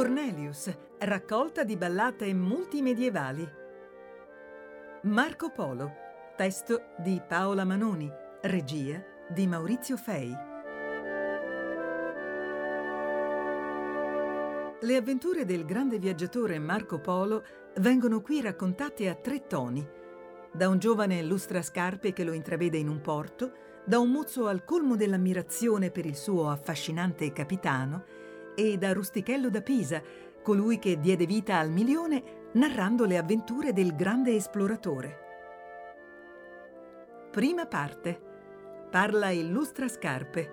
Cornelius, raccolta di ballate multimedievali. Marco Polo, testo di Paola Manoni, regia di Maurizio Fei. Le avventure del grande viaggiatore Marco Polo vengono qui raccontate a 3 toni. Da un giovane lustrascarpe che lo intravede in un porto, da un mozzo al colmo dell'ammirazione per il suo affascinante capitano e da Rustichello da Pisa, colui che diede vita al milione narrando le avventure del grande esploratore. Prima parte. Parla il lustrascarpe.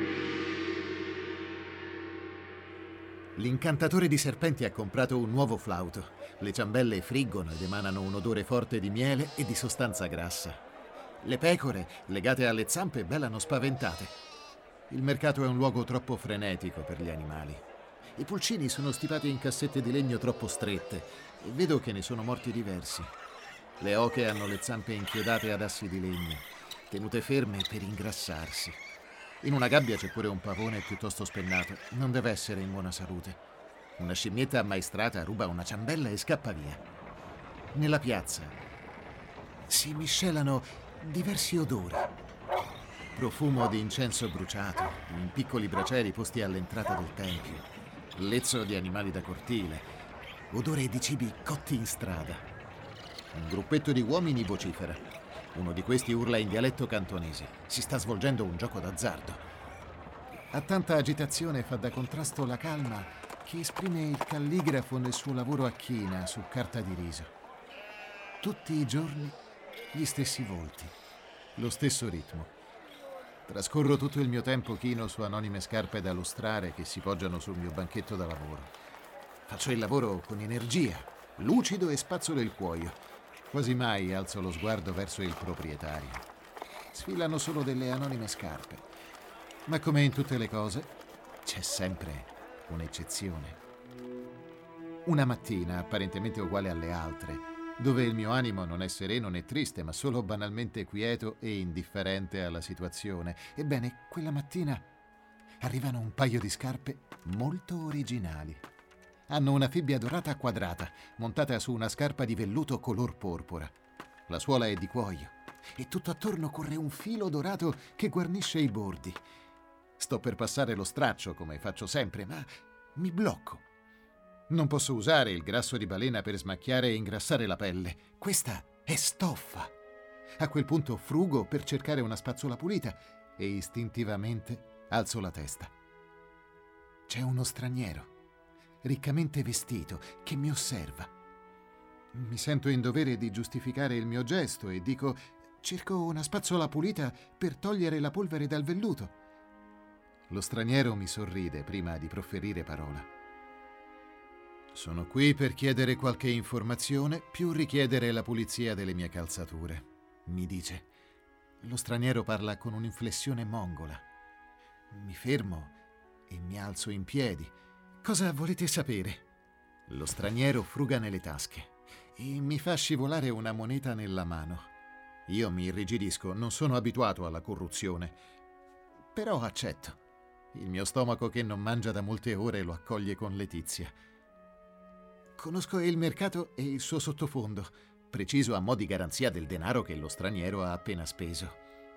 L'incantatore di serpenti ha comprato un nuovo flauto. Le ciambelle friggono ed emanano un odore forte di miele e di sostanza grassa. Le pecore, legate alle zampe, belano spaventate. Il mercato è un luogo troppo frenetico per gli animali. I pulcini sono stipati in cassette di legno troppo strette e vedo che ne sono morti diversi. Le oche hanno le zampe inchiodate ad assi di legno, tenute ferme per ingrassarsi. In una gabbia c'è pure un pavone piuttosto spennato. Non deve essere in buona salute. Una scimmietta ammaestrata ruba una ciambella e scappa via. Nella piazza si miscelano diversi odori. Profumo di incenso bruciato, in piccoli bracieri posti all'entrata del tempio. Lezzo di animali da cortile. Odore di cibi cotti in strada. Un gruppetto di uomini vocifera. Uno di questi urla in dialetto cantonese. Si sta svolgendo un gioco d'azzardo. A tanta agitazione fa da contrasto la calma che esprime il calligrafo nel suo lavoro a china su carta di riso. Tutti i giorni gli stessi volti, lo stesso ritmo. Trascorro tutto il mio tempo chino su anonime scarpe da lustrare che si poggiano sul mio banchetto da lavoro. Faccio il lavoro con energia, lucido e spazzolo il cuoio. Quasi mai alzo lo sguardo verso il proprietario. Sfilano solo delle anonime scarpe. Ma come in tutte le cose, c'è sempre un'eccezione. Una mattina, apparentemente uguale alle altre, dove il mio animo non è sereno né triste, ma solo banalmente quieto e indifferente alla situazione. Ebbene, quella mattina arrivano un paio di scarpe molto originali. Hanno una fibbia dorata quadrata, montata su una scarpa di velluto color porpora. La suola è di cuoio e tutto attorno corre un filo dorato che guarnisce i bordi. Sto per passare lo straccio, come faccio sempre, ma mi blocco. Non posso usare il grasso di balena per smacchiare e ingrassare la pelle. Questa è stoffa. A quel punto frugo per cercare una spazzola pulita e istintivamente alzo la testa. C'è uno straniero, riccamente vestito, che mi osserva. Mi sento in dovere di giustificare il mio gesto e dico: cerco una spazzola pulita per togliere la polvere dal velluto. Lo straniero mi sorride prima di profferire parola. Sono qui per chiedere qualche informazione, più richiedere la pulizia delle mie calzature, mi dice. Lo straniero parla con un'inflessione mongola. Mi fermo e mi alzo in piedi. Cosa volete sapere? Lo straniero fruga nelle tasche e mi fa scivolare una moneta nella mano. Io mi irrigidisco, non sono abituato alla corruzione. Però accetto. Il mio stomaco, che non mangia da molte ore, lo accoglie con letizia. Conosco il mercato e il suo sottofondo, preciso a mo' di garanzia del denaro che lo straniero ha appena speso.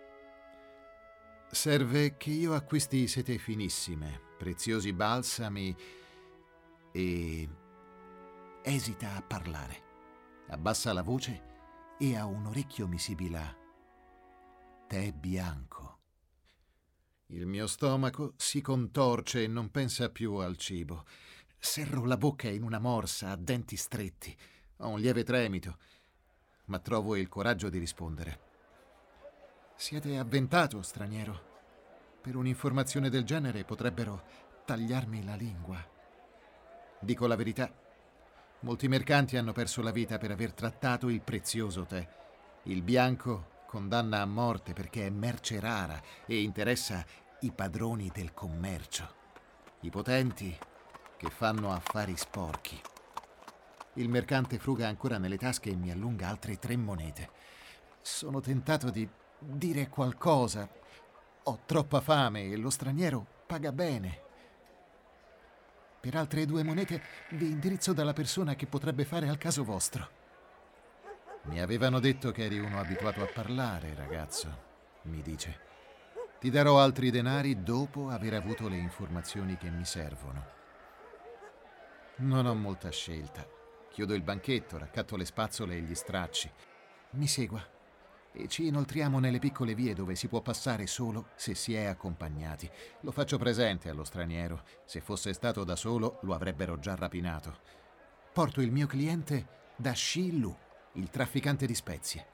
Serve che io acquisti sete finissime, preziosi balsami e... Esita a parlare. Abbassa la voce e a un orecchio mi sibila: tè bianco. Il mio stomaco si contorce e non pensa più al cibo. Serro la bocca in una morsa a denti stretti. Ho un lieve tremito, ma trovo il coraggio di rispondere. Siete avventato, straniero. Per un'informazione del genere potrebbero tagliarmi la lingua. Dico la verità. Molti mercanti hanno perso la vita per aver trattato il prezioso tè. Il bianco condanna a morte perché è merce rara e interessa i padroni del commercio, i potenti che fanno affari sporchi. Il mercante fruga ancora nelle tasche e mi allunga altre 3 monete. Sono tentato di dire qualcosa. Ho troppa fame e lo straniero paga bene. Per altre 2 monete vi indirizzo dalla persona che potrebbe fare al caso vostro. Mi avevano detto che eri uno abituato a parlare, ragazzo, mi dice. Ti darò altri denari dopo aver avuto le informazioni che mi servono. Non ho molta scelta. Chiudo il banchetto, raccatto le spazzole e gli stracci. Mi segua e ci inoltriamo nelle piccole vie dove si può passare solo se si è accompagnati. Lo faccio presente allo straniero. Se fosse stato da solo, lo avrebbero già rapinato. Porto il mio cliente da Shi-Lu, il trafficante di spezie.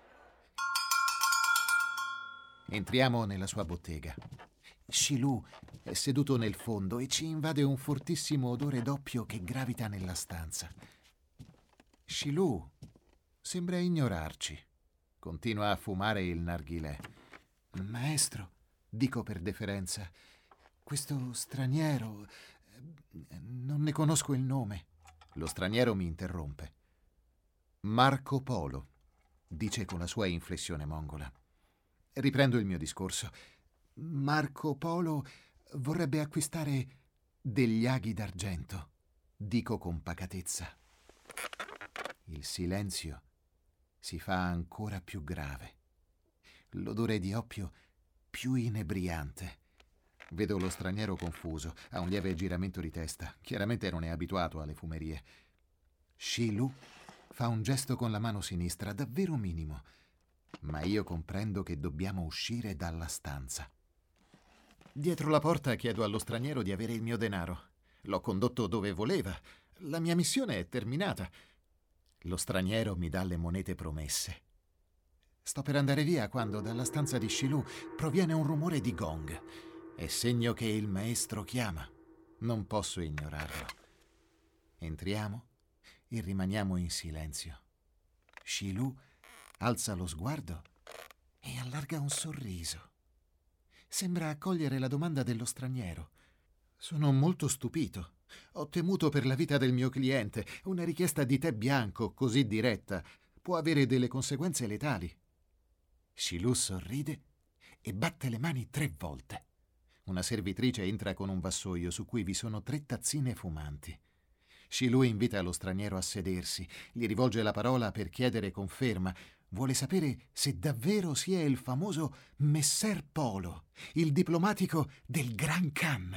Entriamo nella sua bottega. Shi-Lu è seduto nel fondo e ci invade un fortissimo odore d'oppio che gravita nella stanza. Shi-Lu sembra ignorarci. Continua a fumare il narghilè. Maestro, dico per deferenza, questo straniero... non ne conosco il nome. Lo straniero mi interrompe. Marco Polo, dice con la sua inflessione mongola. Riprendo il mio discorso. Marco Polo vorrebbe acquistare degli aghi d'argento, dico con pacatezza. Il silenzio si fa ancora più grave. L'odore di oppio più inebriante. Vedo lo straniero confuso, ha un lieve giramento di testa. Chiaramente non è abituato alle fumerie. Shi-Lu fa un gesto con la mano sinistra, davvero minimo. Ma io comprendo che dobbiamo uscire dalla stanza. Dietro la porta chiedo allo straniero di avere il mio denaro. L'ho condotto dove voleva. La mia missione è terminata. Lo straniero mi dà le monete promesse. Sto per andare via quando dalla stanza di Shi-Lu proviene un rumore di gong. È segno che il maestro chiama. Non posso ignorarlo. Entriamo e rimaniamo in silenzio. Shi-Lu alza lo sguardo e allarga un sorriso. Sembra accogliere la domanda dello straniero. Sono molto stupito. Ho temuto per la vita del mio cliente. Una richiesta di tè bianco così diretta può avere delle conseguenze letali. Shi-Lu sorride e batte le mani 3 volte. Una servitrice entra con un vassoio su cui vi sono 3 tazzine fumanti. Shi-Lu invita lo straniero a sedersi, gli rivolge la parola per chiedere conferma. Vuole sapere se davvero si è il famoso Messer Polo, il diplomatico del Gran Khan.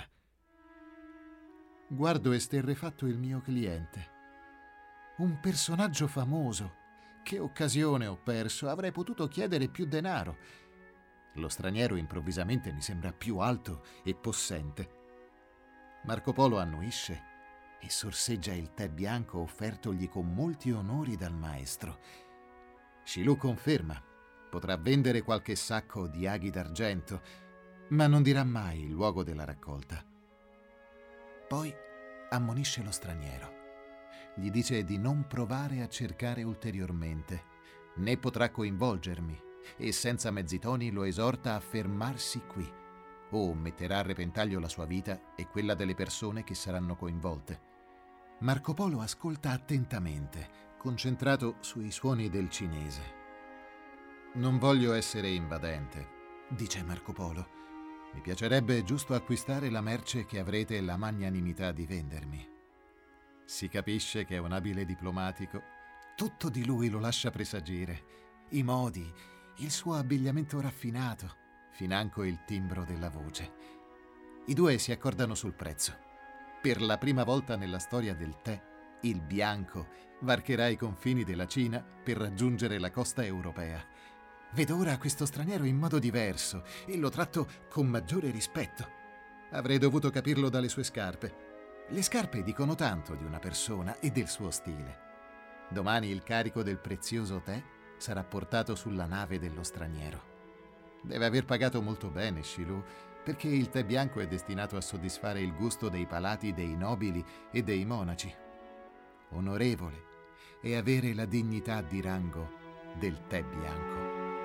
Guardo esterrefatto il mio cliente. Un personaggio famoso. Che occasione ho perso, avrei potuto chiedere più denaro. Lo straniero improvvisamente mi sembra più alto e possente. Marco Polo annuisce e sorseggia il tè bianco offertogli con molti onori dal maestro. Shi-Lu conferma, potrà vendere qualche sacco di aghi d'argento, ma non dirà mai il luogo della raccolta. Poi ammonisce lo straniero. Gli dice di non provare a cercare ulteriormente, né potrà coinvolgermi, e senza mezzi toni lo esorta a fermarsi qui, o metterà a repentaglio la sua vita e quella delle persone che saranno coinvolte. Marco Polo ascolta attentamente, concentrato sui suoni del cinese. Non voglio essere invadente, dice Marco Polo. Mi piacerebbe giusto acquistare la merce che avrete la magnanimità di vendermi. Si capisce che è un abile diplomatico. Tutto di lui lo lascia presagire. I modi, il suo abbigliamento raffinato, financo il timbro della voce. I 2 si accordano sul prezzo. Per la prima volta nella storia del tè, il bianco varcherà i confini della Cina per raggiungere la costa europea. Vedo ora questo straniero in modo diverso e lo tratto con maggiore rispetto. Avrei dovuto capirlo dalle sue scarpe. Le scarpe dicono tanto di una persona e del suo stile. Domani il carico del prezioso tè sarà portato sulla nave dello straniero. Deve aver pagato molto bene Shi-Lu, perché il tè bianco è destinato a soddisfare il gusto dei palati dei nobili e dei monaci. Onorevole e avere la dignità di rango del tè bianco.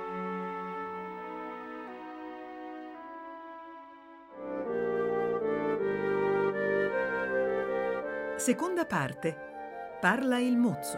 Seconda parte. Parla il mozzo.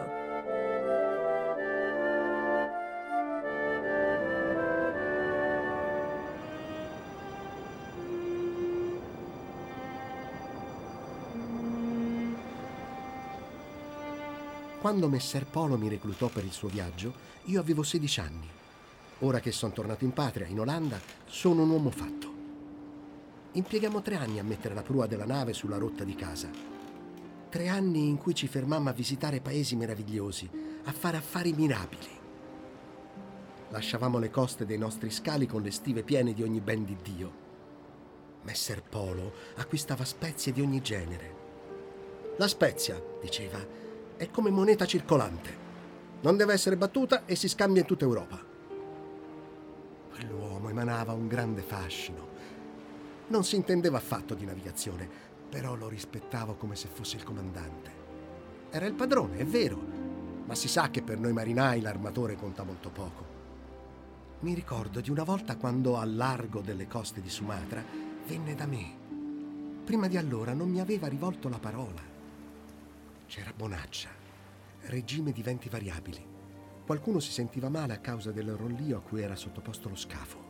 Quando Messer Polo mi reclutò per il suo viaggio, io avevo 16 anni. Ora che sono tornato in patria, in Olanda, sono un uomo fatto. Impieghiamo 3 anni a mettere la prua della nave sulla rotta di casa. 3 anni in cui ci fermammo a visitare paesi meravigliosi, a fare affari mirabili. Lasciavamo le coste dei nostri scali con le stive piene di ogni ben di Dio. Messer Polo acquistava spezie di ogni genere. La spezia, diceva, è come moneta circolante. Non deve essere battuta e si scambia in tutta Europa. Quell'uomo emanava un grande fascino. Non si intendeva affatto di navigazione, però lo rispettavo come se fosse il comandante. Era il padrone, è vero, ma si sa che per noi marinai l'armatore conta molto poco. Mi ricordo di una volta quando, al largo delle coste di Sumatra, venne da me. Prima di allora non mi aveva rivolto la parola. C'era bonaccia, regime di venti variabili. Qualcuno si sentiva male a causa del rollio a cui era sottoposto lo scafo.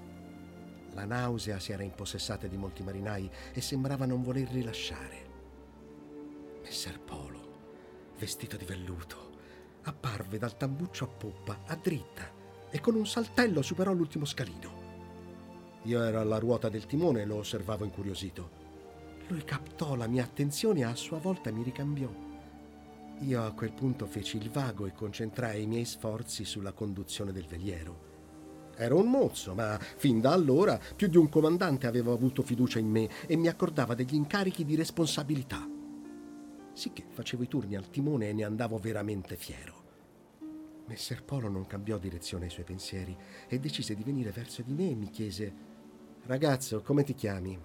La nausea si era impossessata di molti marinai e sembrava non voler rilasciare. Messer Polo, vestito di velluto, apparve dal tambuccio a poppa, a dritta, e con un saltello superò l'ultimo scalino. Io ero alla ruota del timone e lo osservavo incuriosito. Lui captò la mia attenzione e a sua volta mi ricambiò. Io a quel punto feci il vago e concentrai i miei sforzi sulla conduzione del veliero. Ero un mozzo, ma fin da allora più di un comandante aveva avuto fiducia in me e mi accordava degli incarichi di responsabilità. Sicché facevo i turni al timone e ne andavo veramente fiero. Messer Polo non cambiò direzione ai suoi pensieri e decise di venire verso di me e mi chiese: «Ragazzo, come ti chiami?»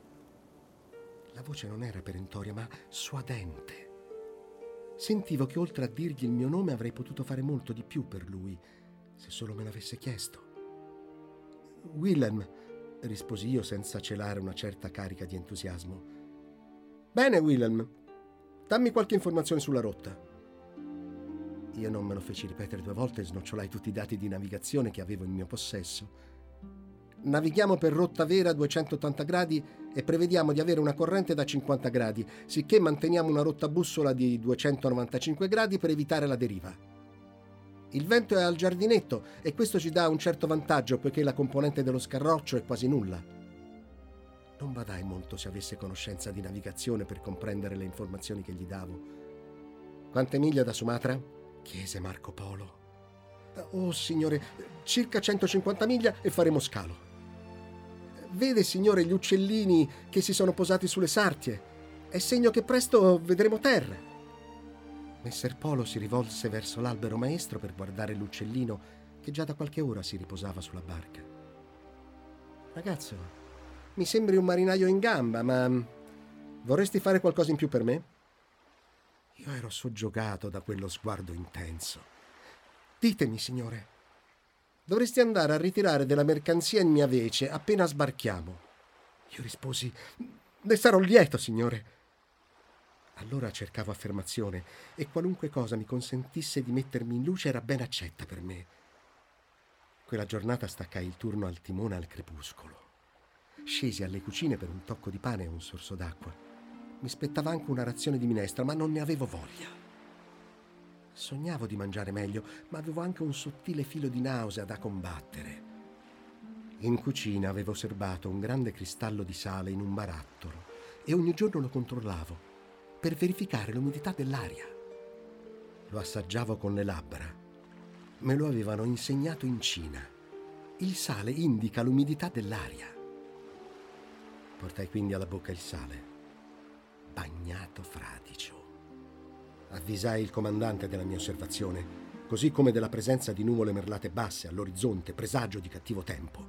La voce non era perentoria, ma suadente. Sentivo che oltre a dirgli il mio nome avrei potuto fare molto di più per lui, se solo me l'avesse chiesto. «Willem», risposi io senza celare una certa carica di entusiasmo. «Bene, Willem, dammi qualche informazione sulla rotta». Io non me lo feci ripetere 2 volte e snocciolai tutti i dati di navigazione che avevo in mio possesso. «Navighiamo per rotta vera a 280 gradi e prevediamo di avere una corrente da 50 gradi, sicché manteniamo una rotta bussola di 295 gradi per evitare la deriva. Il vento è al giardinetto e questo ci dà un certo vantaggio poiché la componente dello scarroccio è quasi nulla». Non badai molto se avesse conoscenza di navigazione per comprendere le informazioni che gli davo. «Quante miglia da Sumatra?» chiese Marco Polo. «Oh, signore, circa 150 miglia e faremo scalo». «Vede, signore, gli uccellini che si sono posati sulle sartie? È segno che presto vedremo terra». Messer Polo si rivolse verso l'albero maestro per guardare l'uccellino che già da qualche ora si riposava sulla barca. «Ragazzo, mi sembri un marinaio in gamba, ma vorresti fare qualcosa in più per me?» Io ero soggiogato da quello sguardo intenso. «Ditemi, signore». «Dovresti andare a ritirare della mercanzia in mia vece appena sbarchiamo». Io risposi: «Ne sarò lieto, signore». Allora cercavo affermazione e qualunque cosa mi consentisse di mettermi in luce era ben accetta per me. Quella giornata staccai il turno al timone al crepuscolo. Scesi alle cucine per un tocco di pane e un sorso d'acqua. Mi spettava anche una razione di minestra, ma non ne avevo voglia. Sognavo di mangiare meglio, ma avevo anche un sottile filo di nausea da combattere. In cucina avevo serbato un grande cristallo di sale in un barattolo e ogni giorno lo controllavo per verificare l'umidità dell'aria. Lo assaggiavo con le labbra. Me lo avevano insegnato in Cina. Il sale indica l'umidità dell'aria. Portai quindi alla bocca il sale. Bagnato fradicio. Avvisai il comandante della mia osservazione, così come della presenza di nuvole merlate basse all'orizzonte, presagio di cattivo tempo.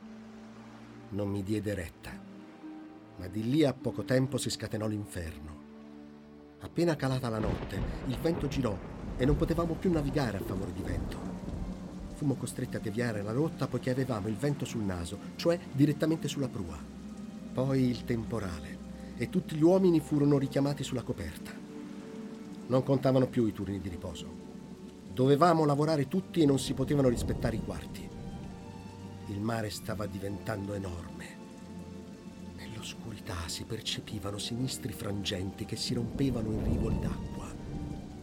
Non mi diede retta, ma di lì a poco tempo si scatenò l'inferno. Appena calata la notte, il vento girò e non potevamo più navigare a favore di vento. Fummo costretti a deviare la rotta poiché avevamo il vento sul naso, cioè direttamente sulla prua. Poi il temporale e tutti gli uomini furono richiamati sulla coperta. Non contavano più i turni di riposo. Dovevamo lavorare tutti e non si potevano rispettare i quarti. Il mare stava diventando enorme. Nell'oscurità si percepivano sinistri frangenti che si rompevano in rivoli d'acqua.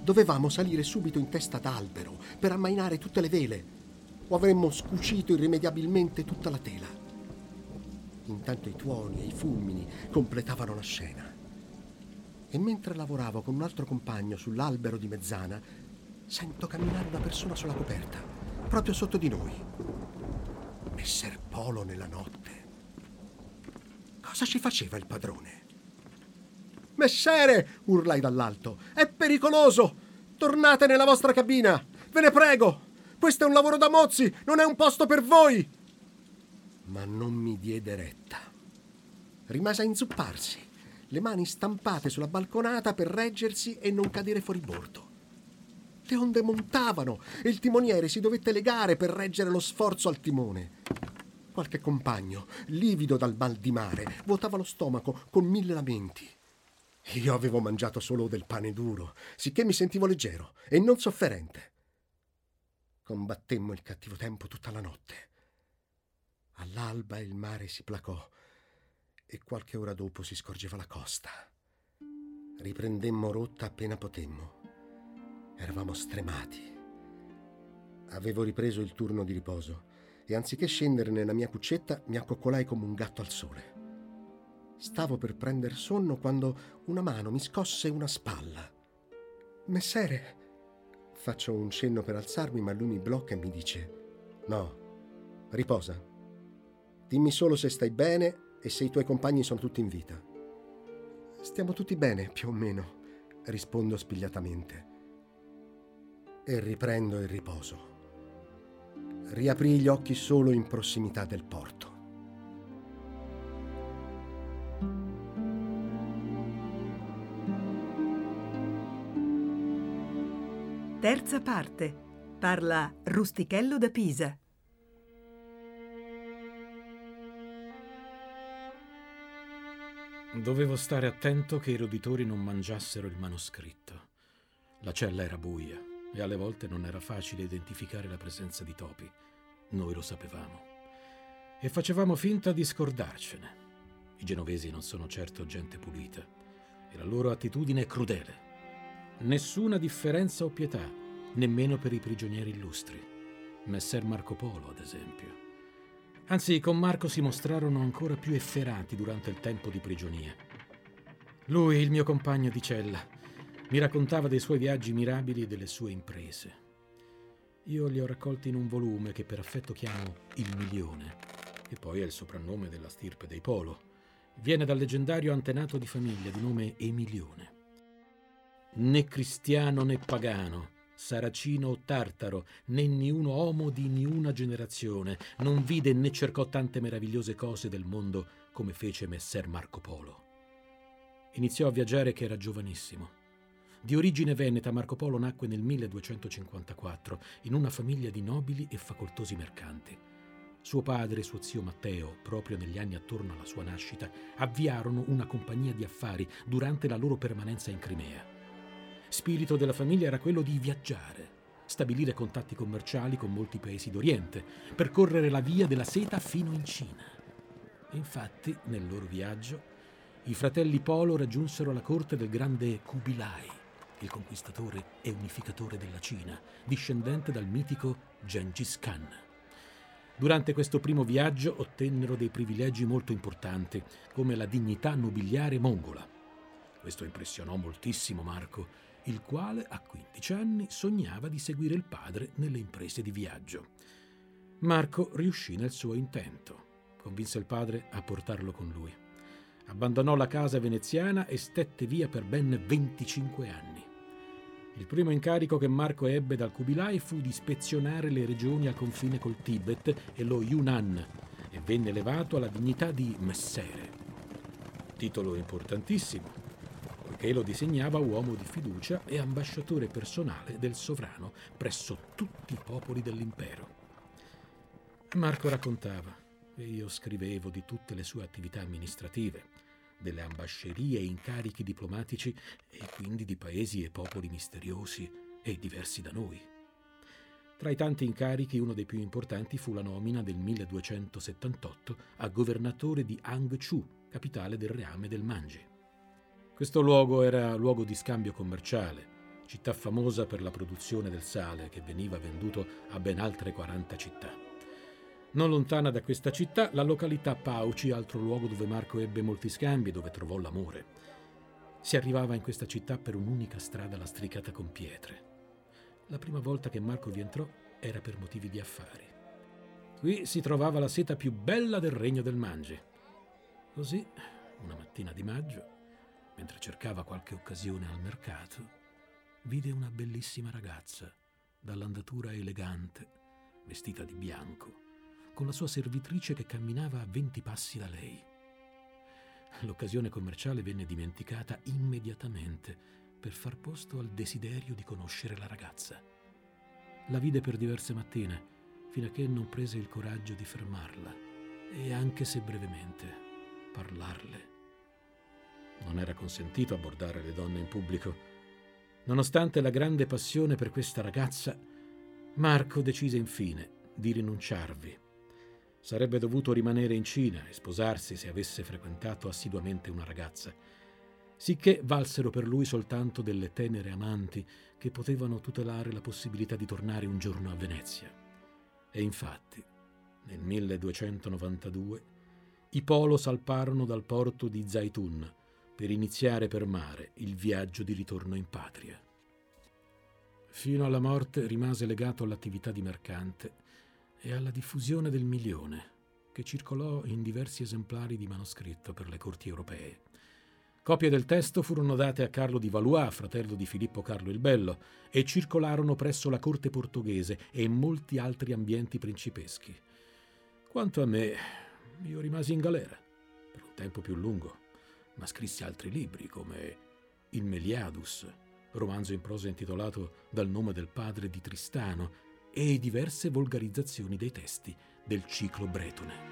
Dovevamo salire subito in testa d'albero per ammainare tutte le vele, o avremmo scucito irrimediabilmente tutta la tela. Intanto i tuoni e i fulmini completavano la scena. E mentre lavoravo con un altro compagno sull'albero di mezzana, sento camminare una persona sulla coperta, proprio sotto di noi. Messer Polo nella notte. Cosa ci faceva il padrone? Messere, urlai dall'alto, è pericoloso! Tornate nella vostra cabina! Ve ne prego! Questo è un lavoro da mozzi, non è un posto per voi! Ma non mi diede retta. Rimase a inzupparsi, le mani stampate sulla balconata per reggersi e non cadere fuori bordo. Le onde montavano e il timoniere si dovette legare per reggere lo sforzo al timone. Qualche compagno, livido dal mal di mare, vuotava lo stomaco con 1000 lamenti. Io avevo mangiato solo del pane duro, sicché mi sentivo leggero e non sofferente. Combattemmo il cattivo tempo tutta la notte. All'alba il mare si placò e qualche ora dopo si scorgeva la costa. Riprendemmo rotta appena potemmo. Eravamo stremati. Avevo ripreso il turno di riposo e anziché scendere nella mia cuccetta mi accoccolai come un gatto al sole. Stavo per prender sonno quando una mano mi scosse una spalla. Messere, faccio un cenno per alzarmi, ma lui mi blocca e mi dice: no, riposa. Dimmi solo se stai bene e se i tuoi compagni sono tutti in vita. Stiamo tutti bene, più o meno, rispondo spigliatamente. E riprendo il riposo. Riaprì gli occhi solo in prossimità del porto. Terza parte. Parla Rustichello da Pisa. Dovevo stare attento che i roditori non mangiassero il manoscritto. La cella era buia e alle volte non era facile identificare la presenza di topi. Noi lo sapevamo. E facevamo finta di scordarcene. I genovesi non sono certo gente pulita e la loro attitudine è crudele. Nessuna differenza o pietà, nemmeno per i prigionieri illustri. Messer Marco Polo, ad esempio. Anzi, con Marco si mostrarono ancora più efferati durante il tempo di prigionia. Lui, il mio compagno di cella, mi raccontava dei suoi viaggi mirabili e delle sue imprese. Io li ho raccolti in un volume che per affetto chiamo Il Milione, che poi è il soprannome della stirpe dei Polo. Viene dal leggendario antenato di famiglia di nome Emilione. Né cristiano né pagano, saracino o tartaro, né niuno uomo di niuna generazione non vide né cercò tante meravigliose cose del mondo come fece Messer Marco Polo. Iniziò a viaggiare che era giovanissimo. Di origine veneta, Marco Polo nacque nel 1254 in una famiglia di nobili e facoltosi mercanti. Suo padre e suo zio Matteo, proprio negli anni attorno alla sua nascita, avviarono una compagnia di affari durante la loro permanenza in Crimea. Spirito della famiglia era quello di viaggiare, stabilire contatti commerciali con molti paesi d'Oriente, percorrere la via della seta fino in Cina. Infatti, nel loro viaggio, i fratelli Polo raggiunsero la corte del grande Kubilai, il conquistatore e unificatore della Cina, discendente dal mitico Gengis Khan. Durante questo primo viaggio ottennero dei privilegi molto importanti, come la dignità nobiliare mongola. Questo impressionò moltissimo Marco, il quale a 15 anni sognava di seguire il padre nelle imprese di viaggio. Marco riuscì nel suo intento. Convinse il padre a portarlo con lui. Abbandonò la casa veneziana e stette via per ben 25 anni. Il primo incarico che Marco ebbe dal Kubilai fu di ispezionare le regioni al confine col Tibet e lo Yunnan e venne elevato alla dignità di messere. Titolo importantissimo, poiché lo disegnava uomo di fiducia e ambasciatore personale del sovrano presso tutti i popoli dell'impero. Marco raccontava e io scrivevo di tutte le sue attività amministrative, delle ambascerie e incarichi diplomatici e quindi di paesi e popoli misteriosi e diversi da noi. Tra i tanti incarichi uno dei più importanti fu la nomina del 1278 a governatore di Hangzhou, capitale del reame del Manji. Questo luogo era luogo di scambio commerciale. città famosa per la produzione del sale che veniva venduto a ben altre 40 città. Non lontana da questa città, la località Pauci, altro luogo dove Marco ebbe molti scambi, dove trovò l'amore. Si arrivava in questa città per un'unica strada lastricata con pietre. La prima volta che Marco vi entrò era per motivi di affari. Qui si trovava la seta più bella del regno del Mangi. Così, una mattina di maggio, mentre cercava qualche occasione al mercato, vide una bellissima ragazza, dall'andatura elegante, vestita di bianco, con la sua servitrice che camminava a 20 passi da lei. L'occasione commerciale venne dimenticata immediatamente per far posto al desiderio di conoscere la ragazza. La vide per diverse mattine, fino a che non prese il coraggio di fermarla e, anche se brevemente, parlarle. Non era consentito abbordare le donne in pubblico. Nonostante la grande passione per questa ragazza, Marco decise infine di rinunciarvi. Sarebbe dovuto rimanere in Cina e sposarsi se avesse frequentato assiduamente una ragazza, sicché valsero per lui soltanto delle tenere amanti che potevano tutelare la possibilità di tornare un giorno a Venezia. E infatti, nel 1292, i Polo salparono dal porto di Zaitun per iniziare per mare il viaggio di ritorno in patria. Fino alla morte rimase legato all'attività di mercante e alla diffusione del Milione, che circolò in diversi esemplari di manoscritto per le corti europee. Copie del testo furono date a Carlo di Valois, fratello di Filippo Carlo il Bello, e circolarono presso la corte portoghese e in molti altri ambienti principeschi. Quanto a me, io rimasi in galera per un tempo più lungo, ma scrissi altri libri come Il Meliadus, romanzo in prosa intitolato dal nome del padre di Tristano, e diverse volgarizzazioni dei testi del ciclo bretone.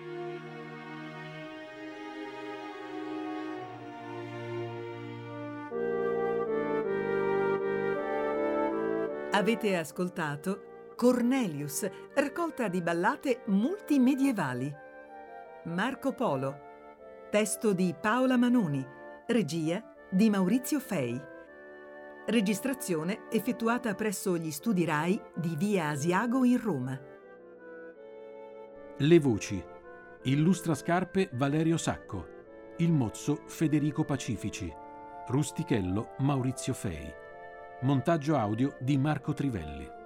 Avete ascoltato Cornelius, raccolta di ballate multimedievali. Marco Polo, testo di Paola Manoni, regia di Maurizio Fei. Registrazione effettuata presso gli studi Rai di Via Asiago in Roma. Le voci: il lustrascarpe Valerio Sacco, il mozzo Federico Pacifici, Rustichello Maurizio Fei. Montaggio audio di Marco Trivelli.